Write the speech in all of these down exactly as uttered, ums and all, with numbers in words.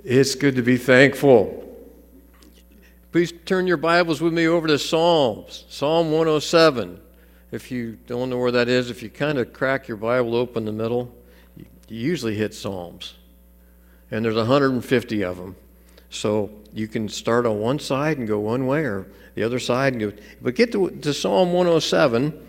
It's good to be thankful. Please turn your Bibles with me over to Psalms, Psalm one oh seven. If you don't know where that is, if you kind of crack your Bible open in the middle, you usually hit Psalms. And there's one hundred fifty of them. So you can start on one side and go one way, or the other side and go. But get to, to Psalm one oh seven.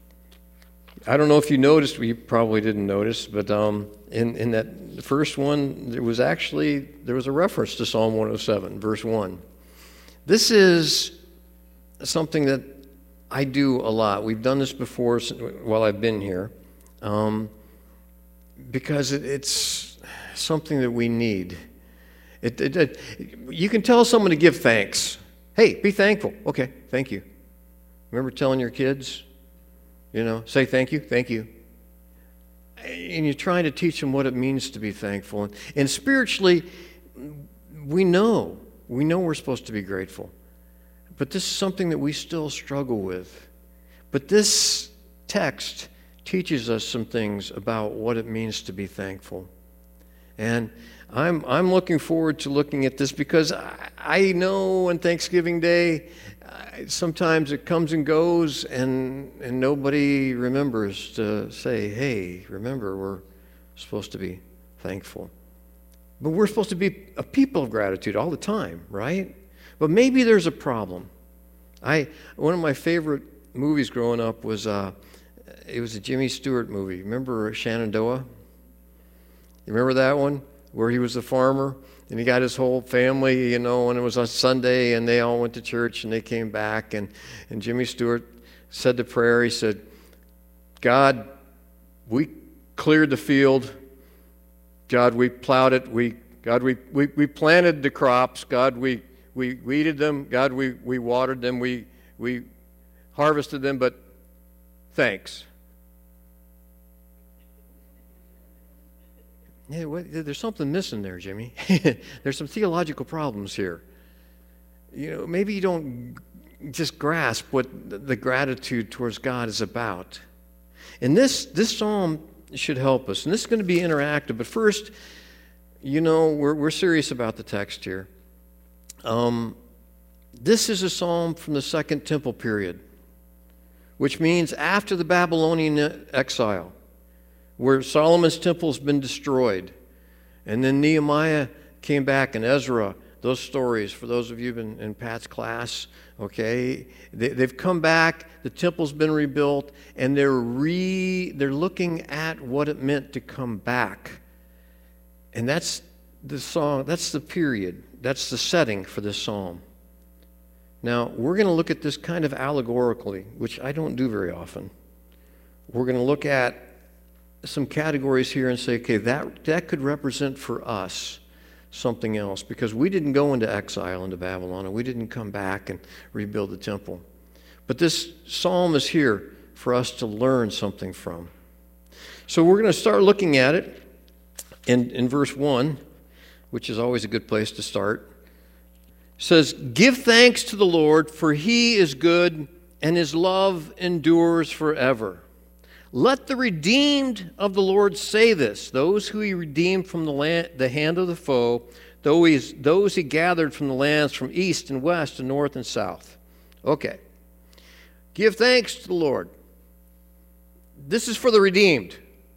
I don't know if you noticed, you probably didn't notice, but um, in, in that the first one, there was actually, there was a reference to Psalm one oh seven, verse one. This is something that I do a lot. We've done this before while I've been here, um, because it, it's something that we need. It, it, it, you can tell someone to give thanks. Hey, be thankful. Okay, thank you. Remember telling your kids, you know, say thank you, thank you. And you're trying to teach them what it means to be thankful. And, and spiritually, we know. We know we're supposed to be grateful. But this is something that we still struggle with. But this text teaches us some things about what it means to be thankful. And I'm I'm looking forward to looking at this because I, I know on Thanksgiving Day, uh, sometimes it comes and goes and, and nobody remembers to say, hey, remember, we're supposed to be thankful. But we're supposed to be a people of gratitude all the time, right? But maybe there's a problem. I one of my favorite movies growing up was uh, it was a Jimmy Stewart movie. Remember Shenandoah? You remember that one? Where he was a farmer and he got his whole family, you know, and it was on Sunday and they all went to church and they came back and, and Jimmy Stewart said the prayer. He said, God, we cleared the field. God, we plowed it. We, God, we, we, we planted the crops. God, we, we weeded them. God, we, we watered them. We, we harvested them, but thanks. Yeah, what, there's something missing there, Jimmy. There's some theological problems here. You know, maybe you don't just grasp what the gratitude towards God is about. And this this psalm should help us. And this is going to be interactive. But first, you know, we're we're serious about the text here. Um, this is a psalm from the Second Temple period, which means after the Babylonian exile, where Solomon's temple's been destroyed. And then Nehemiah came back, and Ezra, those stories, for those of you in, in Pat's class, okay, they, they've come back, the temple's been rebuilt, and they're re they're looking at what it meant to come back. And that's the song, that's the period, that's the setting for this psalm. Now, we're going to look at this kind of allegorically, which I don't do very often. We're going to look at some categories here and say, okay, that, that could represent for us something else, because we didn't go into exile into Babylon, and we didn't come back and rebuild the temple. But this psalm is here for us to learn something from. So we're going to start looking at it in, in verse one, which is always a good place to start. It says, give thanks to the Lord, for he is good, and his love endures forever. Let the redeemed of the Lord say this, those who he redeemed from the, land, the hand of the foe, those he gathered from the lands from east and west and north and south. Okay. Give thanks to the Lord. This is for the redeemed.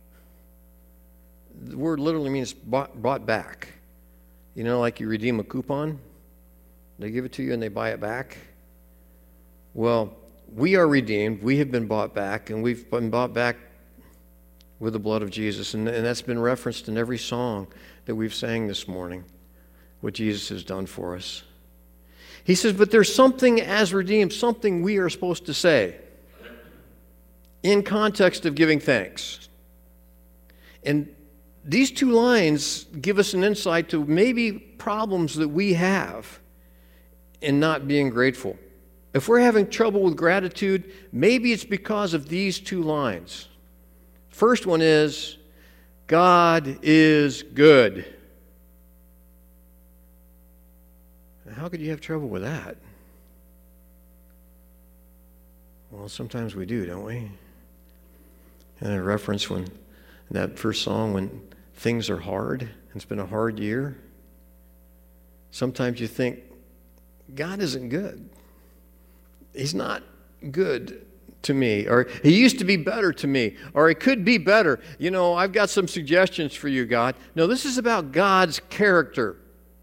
The word literally means bought, bought back. You know, like you redeem a coupon. They give it to you and they buy it back. Well, we are redeemed, we have been bought back, and we've been bought back with the blood of Jesus. And, and that's been referenced in every song that we've sang this morning, what Jesus has done for us. He says, but there's something as redeemed, something we are supposed to say in context of giving thanks. And these two lines give us an insight to maybe problems that we have in not being grateful. If we're having trouble with gratitude, maybe it's because of these two lines. First one is, God is good. How could you have trouble with that? Well, sometimes we do, don't we? And I reference when that first song, when things are hard, and it's been a hard year, Sometimes you think, God isn't good. He's not good to me, or he used to be better to me, or it could be better. You know, I've got some suggestions for you, God. No, this is about God's character.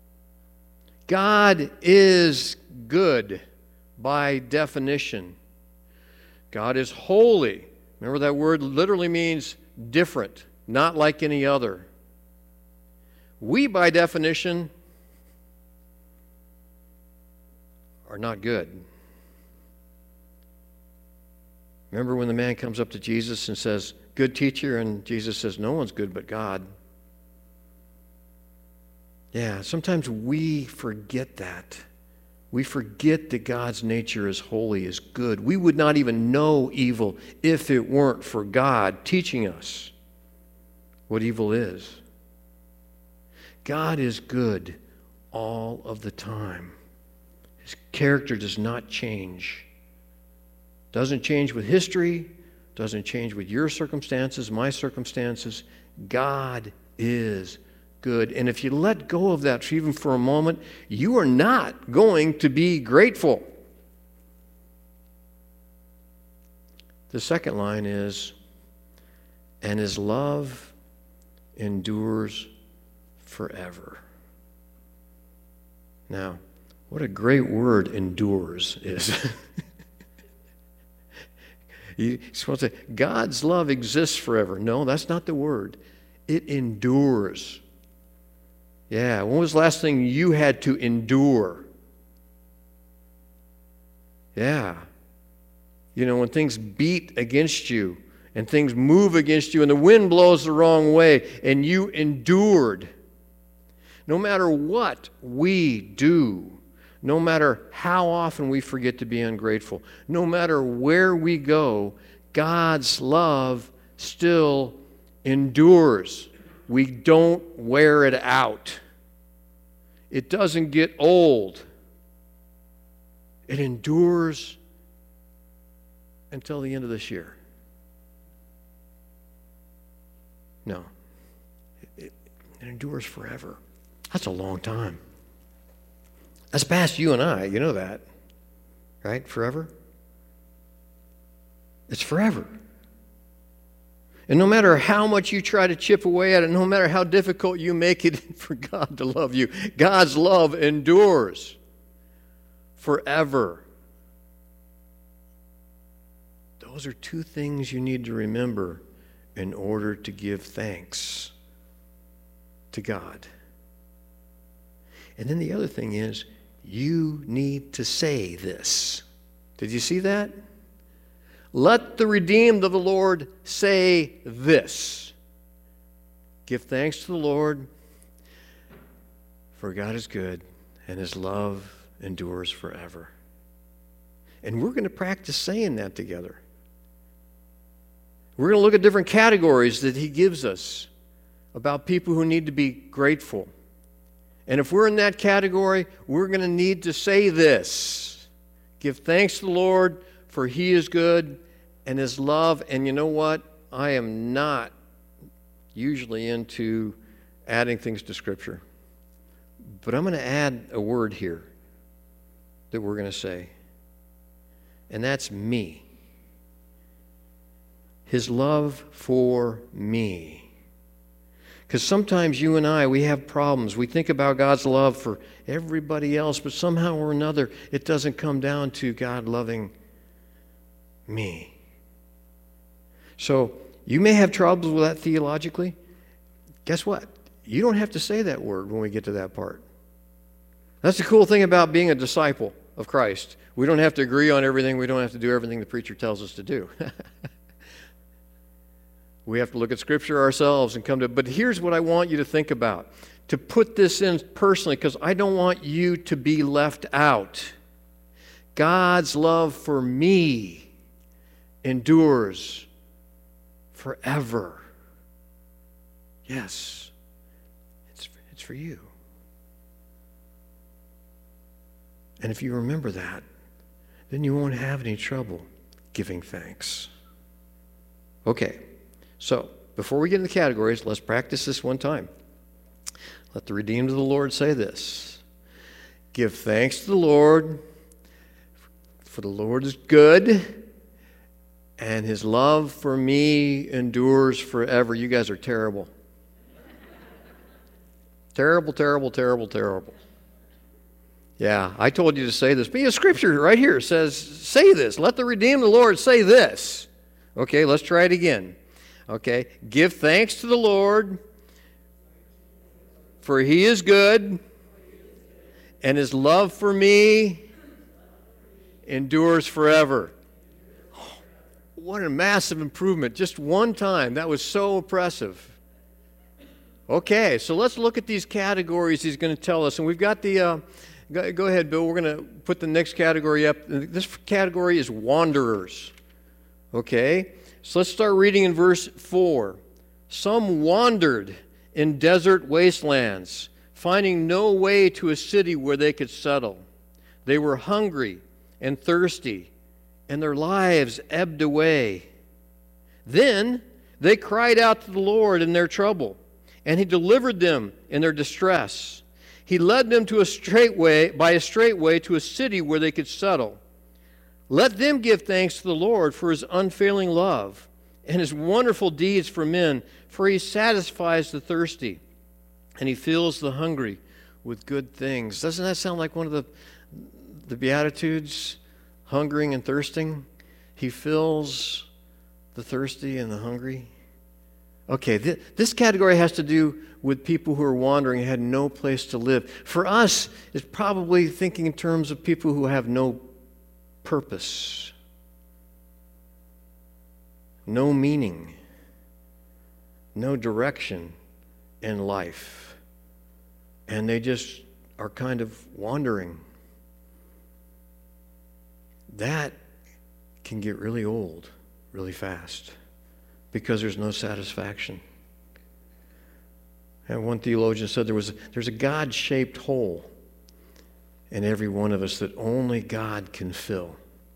God is good by definition. God is holy. Remember, that word literally means different, not like any other. We, by definition, are not good. Remember when the man comes up to Jesus and says, "Good teacher," and Jesus says, "No one's good but God." Yeah, sometimes we forget that. We forget that God's nature is holy, is good. We would not even know evil if it weren't for God teaching us what evil is. God is good all of the time. His character does not change. Doesn't change with history, doesn't change with your circumstances, my circumstances. God is good. And if you let go of that even for a moment, you are not going to be grateful. The second line is, and his love endures forever. Now, what a great word endures is. You're supposed to say, God's love exists forever. No, that's not the word. It endures. Yeah, when was the last thing you had to endure? Yeah. You know, when things beat against you and things move against you and the wind blows the wrong way and you endured. No matter what we do, no matter how often we forget to be ungrateful, no matter where we go, God's love still endures. We don't wear it out. It doesn't get old. It endures until the end of this year. No. It, it, it endures forever. That's a long time. That's past you and I. You know that. Right? Forever. It's forever. And no matter how much you try to chip away at it, no matter how difficult you make it for God to love you, God's love endures forever. Those are two things you need to remember in order to give thanks to God. And then the other thing is, you need to say this. Did you see that? Let the redeemed of the Lord say this. Give thanks to the Lord, for God is good, and his love endures forever. And we're going to practice saying that together. We're going to look at different categories that he gives us about people who need to be grateful. And if we're in that category, we're going to need to say this. Give thanks to the Lord, for he is good, and his love. And you know what? I am not usually into adding things to Scripture. But I'm going to add a word here that we're going to say. And that's me. His love for me. Because sometimes you and I, we have problems. We think about God's love for everybody else, but somehow or another, it doesn't come down to God loving me. So you may have troubles with that theologically. Guess what? You don't have to say that word when we get to that part. That's the cool thing about being a disciple of Christ. We don't have to agree on everything. We don't have to do everything the preacher tells us to do. We have to look at Scripture ourselves and come to, but here's what I want you to think about. To put this in personally, because I don't want you to be left out. God's love for me endures forever. Yes, it's, it's for you. And if you remember that, then you won't have any trouble giving thanks. Okay. So, before we get into the categories, let's practice this one time. Let the redeemed of the Lord say this. Give thanks to the Lord, for the Lord is good, and his love for me endures forever. You guys are terrible. Terrible, terrible, terrible, terrible. Yeah, I told you to say this. But yeah, Scripture right here says, say this. Let the redeemed of the Lord say this. Okay, let's try it again. Okay, give thanks to the Lord, for he is good, and his love for me endures forever. Oh, what a massive improvement. Just one time. That was so impressive. Okay, so let's look at these categories he's going to tell us. And we've got the, uh, go, go ahead, Bill. We're going to put the next category up. This category is wanderers. Okay, so let's start reading in verse four. Some wandered in desert wastelands, finding no way to a city where they could settle. They were hungry and thirsty, and their lives ebbed away. Then they cried out to the Lord in their trouble, and he delivered them in their distress. He led them to a straight way, by a straight way to a city where they could settle. Let them give thanks to the Lord for his unfailing love and his wonderful deeds for men, for he satisfies the thirsty and he fills the hungry with good things. Doesn't that sound like one of the, the Beatitudes? Hungering and thirsting. He fills the thirsty and the hungry. Okay, th- this category has to do with people who are wandering and had no place to live. For us, it's probably thinking in terms of people who have no purpose, no meaning, no direction in life. And they just are kind of wandering. That can get really old really fast because there's no satisfaction. And one theologian said there was there's a God-shaped hole in every one of us that only God can fill.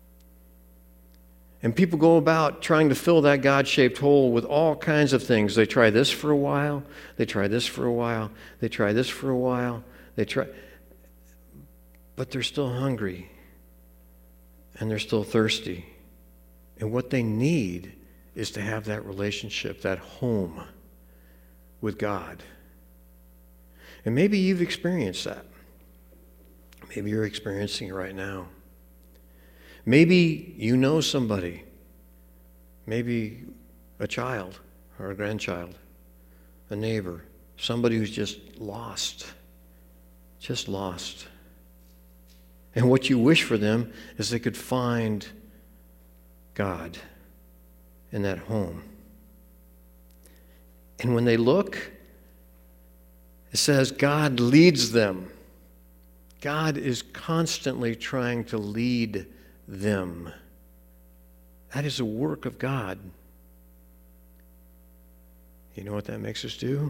And people go about trying to fill that God-shaped hole with all kinds of things. They try this for a while, they try this for a while, they try this for a while, they try, but they're still hungry and they're still thirsty. And what they need is to have that relationship, that home with God. And maybe you've experienced that. Maybe you're experiencing it right now. Maybe you know somebody, maybe a child or a grandchild, a neighbor, somebody who's just lost, just lost. And what you wish for them is they could find God in that home. And when they look, it says God leads them. God is constantly trying to lead them. That is a work of God. You know what that makes us do?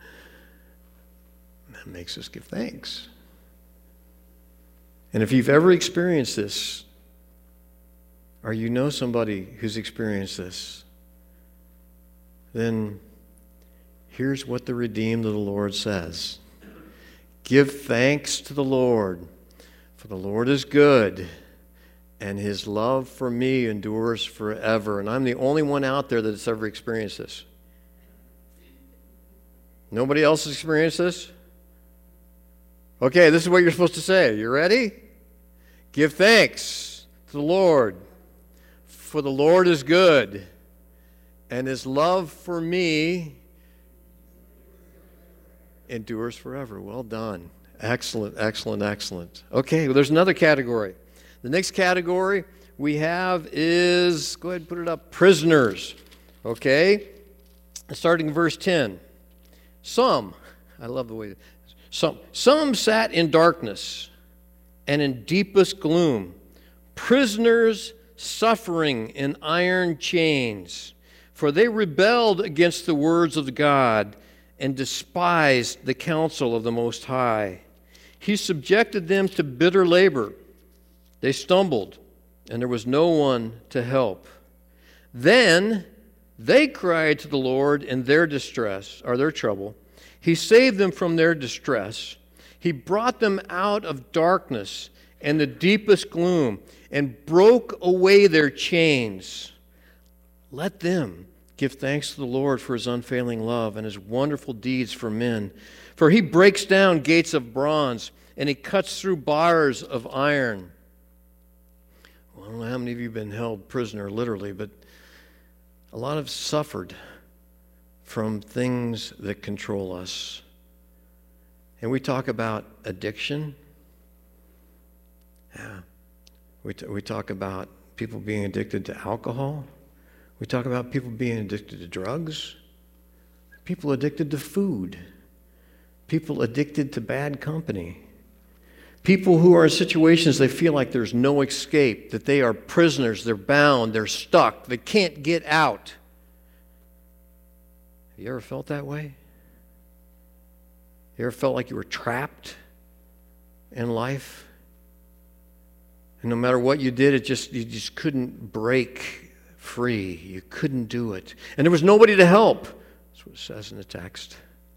That makes us give thanks. And if you've ever experienced this, or you know somebody who's experienced this, then here's what the redeemed of the Lord says. Give thanks to the Lord, for the Lord is good, and his love for me endures forever. And I'm the only one out there that's ever experienced this. Nobody else has experienced this? Okay, this is what you're supposed to say. You ready? Give thanks to the Lord, for the Lord is good, and his love for me endures forever. Well done. Excellent, excellent, excellent. Okay, well, there's another category. The next category we have is, go ahead and put it up, prisoners. Okay? Starting in verse ten. Some, I love the way, some, some sat in darkness and in deepest gloom, prisoners suffering in iron chains, for they rebelled against the words of God and despised the counsel of the Most High. He subjected them to bitter labor. They stumbled, and there was no one to help. Then they cried to the Lord in their distress, or their trouble. He saved them from their distress. He brought them out of darkness and the deepest gloom and broke away their chains. Let them give thanks to the Lord for his unfailing love and his wonderful deeds for men. For he breaks down gates of bronze and he cuts through bars of iron. Well, I don't know how many of you have been held prisoner literally, but a lot have suffered from things that control us. And we talk about addiction. Yeah. We, t- we talk about people being addicted to alcohol. We talk about people being addicted to drugs. People addicted to food. People addicted to bad company. People who are in situations they feel like there's no escape, that they are prisoners, they're bound, they're stuck, they can't get out. Have you ever felt that way? You ever felt like you were trapped in life? And no matter what you did, it just you just couldn't break free. You couldn't do it. And there was nobody to help. That's what it says in the text.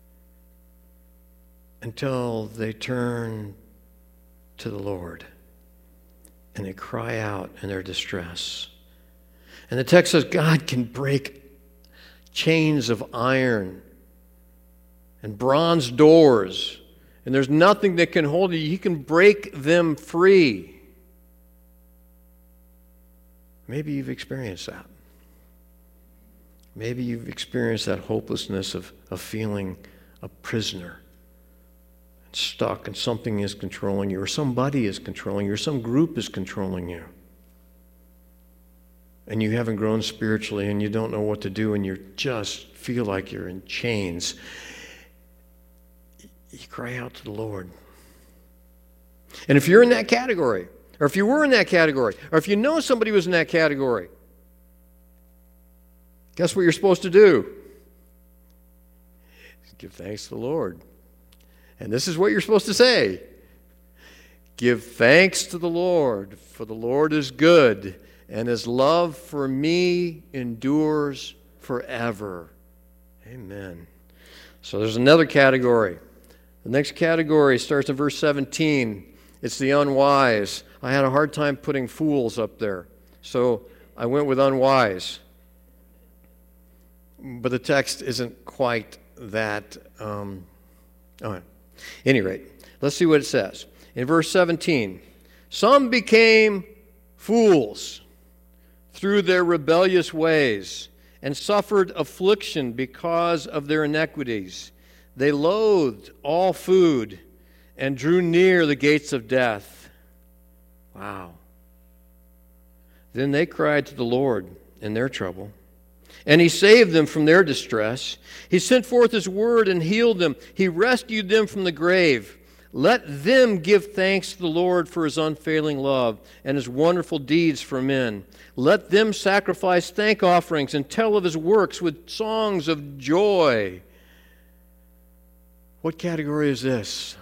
Until they turn to the Lord and they cry out in their distress. And the text says God can break chains of iron and bronze doors, and there's nothing that can hold you. He can break them free. Maybe you've experienced that. Maybe you've experienced that hopelessness of, of feeling a prisoner, and stuck, and something is controlling you, or somebody is controlling you, or some group is controlling you. And you haven't grown spiritually, and you don't know what to do, and you just feel like you're in chains. You cry out to the Lord. And if you're in that category, or if you were in that category, or if you know somebody was in that category, guess what you're supposed to do? Give thanks to the Lord. And this is what you're supposed to say. Give thanks to the Lord, for the Lord is good, and his love for me endures forever. Amen. So there's another category. The next category starts in verse seventeen. It's the unwise. I had a hard time putting fools up there, so I went with unwise. But the text isn't quite that. Um, oh, at any rate, let's see what it says. In verse seventeen, some became fools through their rebellious ways and suffered affliction because of their iniquities. They loathed all food and drew near the gates of death. Wow. Then they cried to the Lord in their trouble, and he saved them from their distress. He sent forth his word and healed them. He rescued them from the grave. Let them give thanks to the Lord for his unfailing love and his wonderful deeds for men. Let them sacrifice thank offerings and tell of his works with songs of joy. What category is this?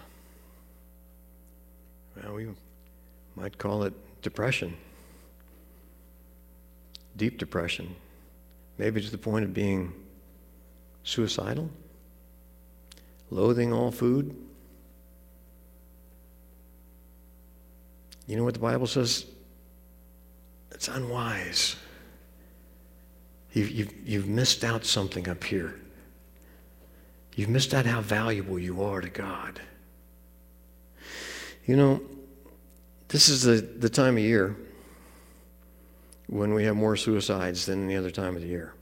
Well, we might call it depression. Deep depression. Maybe to the point of being suicidal. Loathing all food. You know what the Bible says? It's unwise. You've, you've, you've missed out something up here. You've missed out how valuable you are to God. You know, this is the, the time of year when we have more suicides than any other time of the year.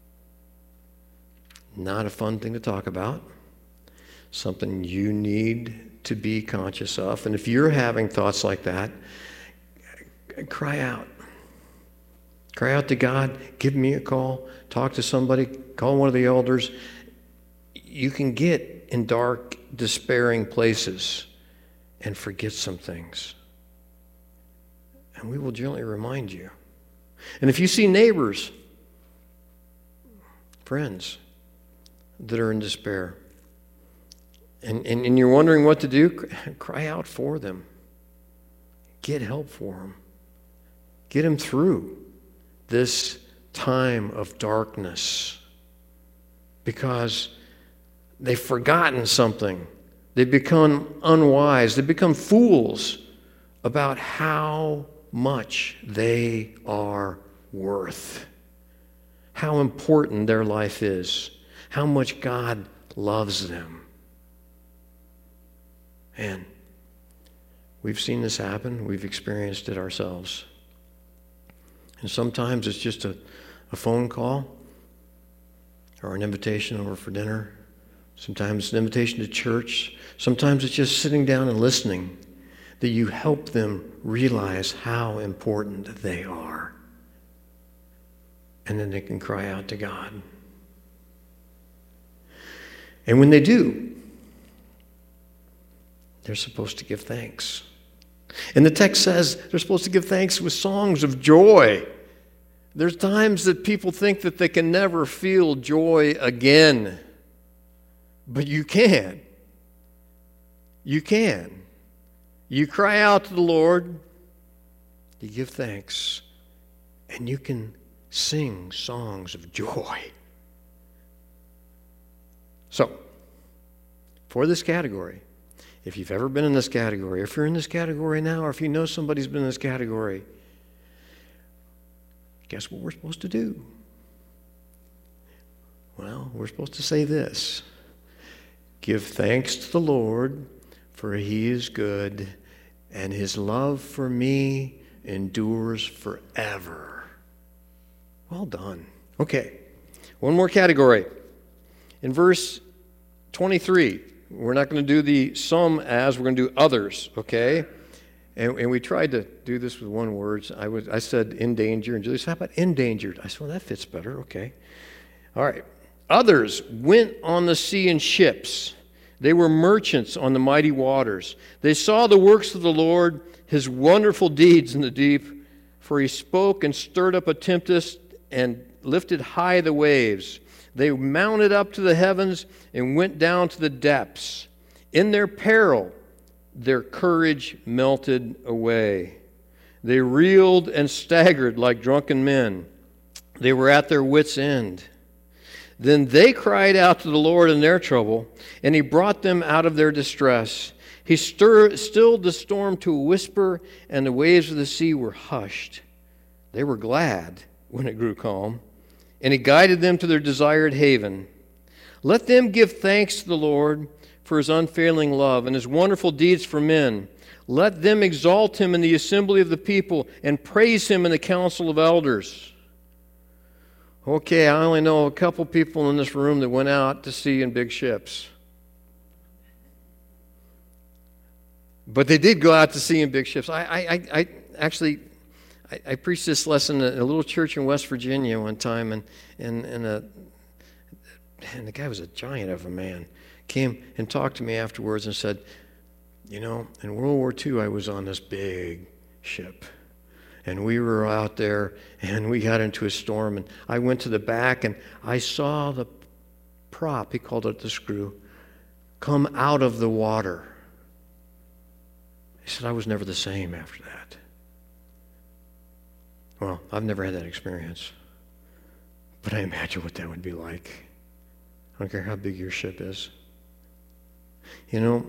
Not a fun thing to talk about. Something you need to be conscious of. And if you're having thoughts like that, cry out. Cry out to God. Give me a call. Talk to somebody. Call one of the elders. You can get in dark, despairing places and forget some things. And we will gently remind you. And if you see neighbors, friends that are in despair, and, and, and you're wondering what to do, cry out for them. Get help for them. Get them through this time of darkness, because they've forgotten something They become unwise. They become fools about how much they are worth, how important their life is, how much God loves them. And we've seen this happen. We've experienced it ourselves. And sometimes it's just a, a phone call or an invitation over for dinner. Sometimes it's an invitation to church. Sometimes it's just sitting down and listening, that you help them realize how important they are. And then they can cry out to God. And when they do, they're supposed to give thanks. And the text says they're supposed to give thanks with songs of joy. There's times that people think that they can never feel joy again. But you can. You can. You cry out to the Lord, you give thanks, and you can sing songs of joy. So, for this category, if you've ever been in this category, if you're in this category now, or if you know somebody's been in this category, guess what we're supposed to do? Well, we're supposed to say this: give thanks to the Lord, for he is good, and his love for me endures forever. Well done. Okay, one more category. In verse twenty-three, we're not going to do the some as, we're going to do others, okay? And, and we tried to do this with one word. I, was, I said in danger, and Julie said, how about endangered? I said, well, that fits better, okay. All right. Others went on the sea in ships. They were merchants on the mighty waters. They saw the works of the Lord, his wonderful deeds in the deep. For he spoke and stirred up a tempest and lifted high the waves. They mounted up to the heavens and went down to the depths. In their peril, their courage melted away. They reeled and staggered like drunken men. They were at their wits' end. Then they cried out to the Lord in their trouble, and he brought them out of their distress. He stir, stilled the storm to a whisper, and the waves of the sea were hushed. They were glad when it grew calm, and he guided them to their desired haven. Let them give thanks to the Lord for his unfailing love and his wonderful deeds for men. Let them exalt him in the assembly of the people and praise him in the council of elders. Okay, I only know a couple people in this room that went out to sea in big ships. But they did go out to sea in big ships. I, I, I actually, I, I preached this lesson at a little church in West Virginia one time, and and and, a, and the guy was a giant of a man. Came and talked to me afterwards and said, you know, in World War Two, I was on this big ship. And we were out there, and we got into a storm, and I went to the back, and I saw the prop, he called it the screw, come out of the water. He said, I was never the same after that. Well, I've never had that experience, but I imagine what that would be like. I don't care how big your ship is. You know,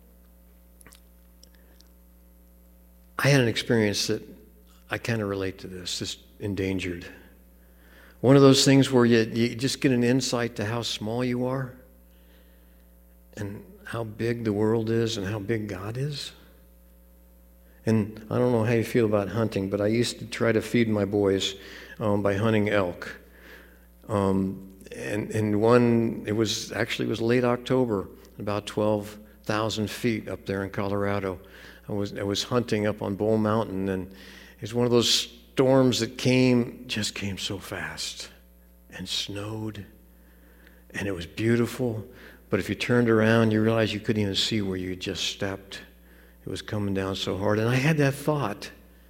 I had an experience that I kind of relate to this, this endangered. One of those things where you, you just get an insight to how small you are and how big the world is and how big God is. And I don't know how you feel about hunting, but I used to try to feed my boys um, by hunting elk. Um, and, and one, it was actually it was late October, about twelve thousand feet up there in Colorado. I was, I was hunting up on Bull Mountain, and it was one of those storms that came, just came so fast and snowed, and it was beautiful. But if you turned around, you realized you couldn't even see where you just stepped. It was coming down so hard. And I had that thought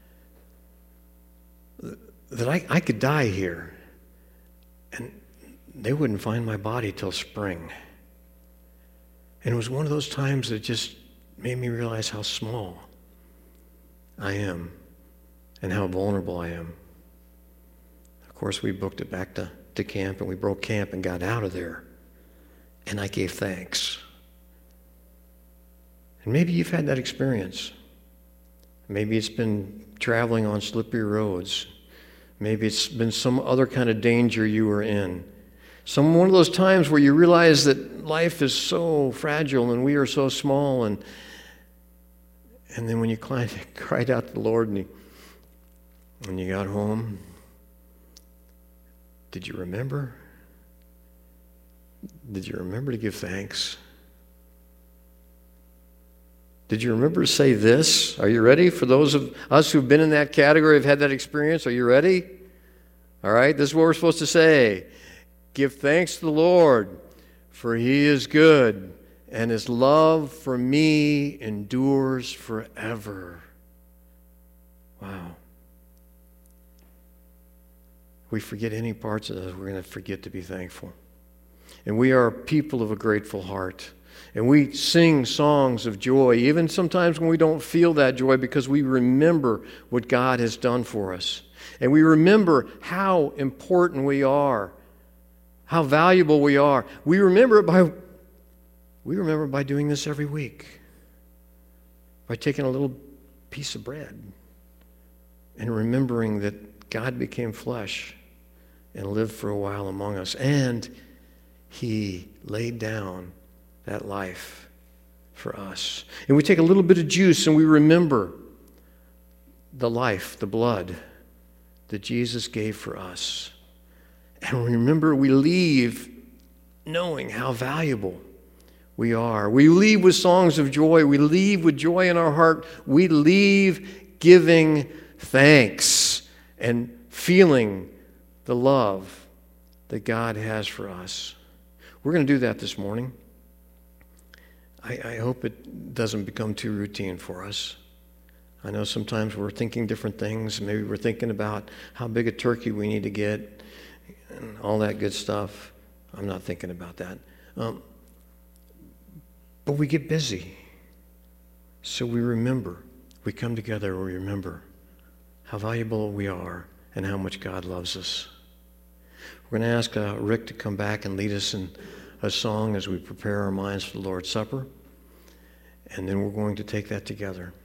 that I, I could die here, and they wouldn't find my body till spring. And it was one of those times that just made me realize how small I am and how vulnerable I am. Of course, we booked it back to, to camp, and we broke camp and got out of there. And I gave thanks. And maybe you've had that experience. Maybe it's been traveling on slippery roads. Maybe it's been some other kind of danger you were in. Some one of those times where you realize that life is so fragile and we are so small. And and then when you cried, cried out to the Lord and you, when you got home, did you remember? Did you remember to give thanks? Did you remember to say this? Are you ready? For those of us who've been in that category, have had that experience, are you ready? All right, this is what we're supposed to say. Give thanks to the Lord, for he is good, and his love for me endures forever. Wow. We forget any parts of this, we're going to forget to be thankful. And we are people of a grateful heart. And we sing songs of joy, even sometimes when we don't feel that joy, because we remember what God has done for us. And we remember how important we are, how valuable we are. We remember it by, we remember by doing this every week, by taking a little piece of bread and remembering that God became flesh and lived for a while among us. And he laid down that life for us. And we take a little bit of juice and we remember the life, the blood that Jesus gave for us. And remember, we leave knowing how valuable we are. We leave with songs of joy. We leave with joy in our heart. We leave giving thanks and feeling the love that God has for us. We're going to do that this morning. I, I hope it doesn't become too routine for us. I know sometimes we're thinking different things. Maybe we're thinking about how big a turkey we need to get and all that good stuff. I'm not thinking about that. Um, but we get busy. So we remember. We come together and we remember how valuable we are and how much God loves us. We're going to ask uh, Rick to come back and lead us in a song as we prepare our minds for the Lord's Supper. And then we're going to take that together.